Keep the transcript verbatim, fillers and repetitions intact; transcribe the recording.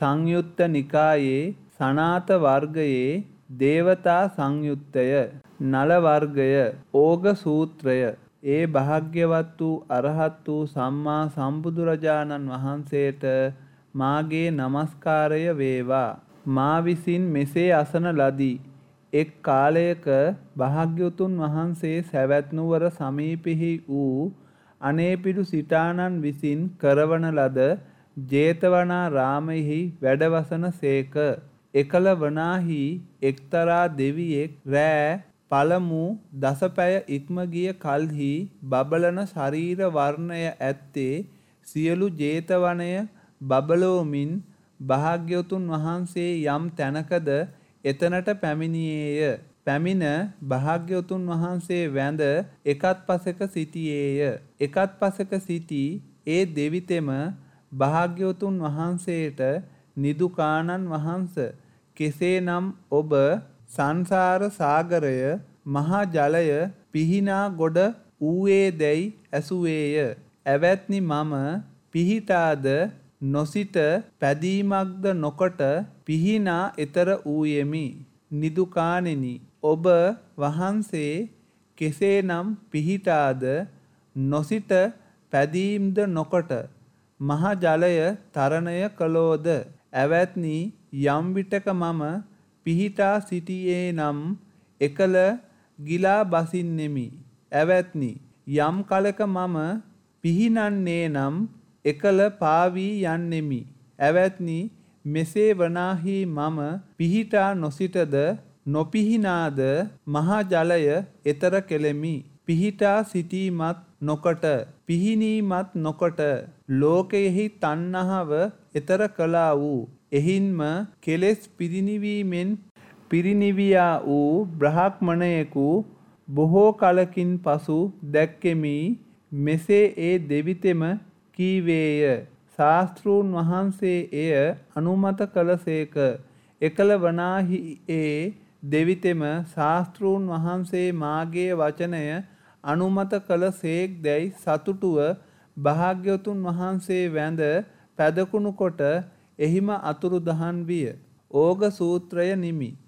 සංයුත්ත නිකායේ සනාත වර්ගයේ දේවතා සංයුත්තය නල වර්ගය ඕග සූත්‍රය ඒ භාග්‍යවත් වූ අරහත් වූ සම්මා සම්බුදුරජාණන් වහන්සේට මාගේ නමස්කාරය වේවා. මා විසින් මෙසේ අසන ලදී. එක් කාලයක භාග්‍යවතුන් වහන්සේ සවැත් නුවර සමීපෙහි වූ අනේපිඩු සිටානන් විසින් කරවන ලද ජේතවනාරාමයෙහි වැඩවසන සේක. එකල වනාහි එක්තරා දෙවියෙක් රෑ පළමු දසපැය ඉක්ම ගිය කල්හි බබලන ශරීර වර්ණය ඇත්තේ සියලු ජේතවනය බබලෝමින් භාග්‍යවතුන් වහන්සේ යම් තැනකද එතනට පැමිණියේය. පැමිණ භාග්‍යවතුන් වහන්සේ වැඳ එකත් පසෙක සිටියේය. එකත් පසෙක සිටි ඒ දෙවිතෙම භාග්‍යවතුන් වහන්සේට නිදුකානන් වහන්ස කෙසේනම් ඔබ සංසාර සාගරය මහා ජලය පිහිනා ගොඩ ඌයේ දැයි ඇසුවේය. ඇවැත්නි මම පිහිටාද නොසිට පැදීමක්ද නොකොට පිහිනා එතර වූයෙමි. නිදුකාණෙනි ඔබ වහන්සේ කෙසේනම් පිහිටාද නොසිට පැදීම්ද නොකොට මහ ජලය තරණය කළෝද. ඇවැත්නි යම් විටක මම පිහිටා සිටියේ නම් එකල ගිලා බසින්නෙමි. ඇවැත්නි යම් කලක මම පිහිනන්නේ නම් එකල පාවී යන්නෙමි. ඇවැත්නි මෙසේ වනාහි මම පිහිටා නොසිටද නොපිහිනාද මහා ජලය එතර කෙලෙමි. පිහිටා සිටීමත් නොකොට පිහිනීමත් නොකොට ලෝකයෙහි තණ්හාව එතර කළා වූ එහින්ම කෙලෙස් පිරිනිවීමෙන් පිරිනිවියා වූ බ්‍රහ්මණයෙකු බොහෝ කලකින් පසු දැක්කෙමි. මෙසේ ඒ දෙවිතෙම කීවේය. ශාස්තෘන් වහන්සේ එය අනුමත කළසේක. එකල වනාහි ඒ දෙවිතෙම ශාස්තෘන් වහන්සේ මාගේ වචනය අනුමත කළ සේක් දැයි සතුටුව භාග්‍යවතුන් වහන්සේ වැඳ පැදකුණු කොට එහිම අතුරුදහන් විය. ඕග සූත්‍රය නිමි.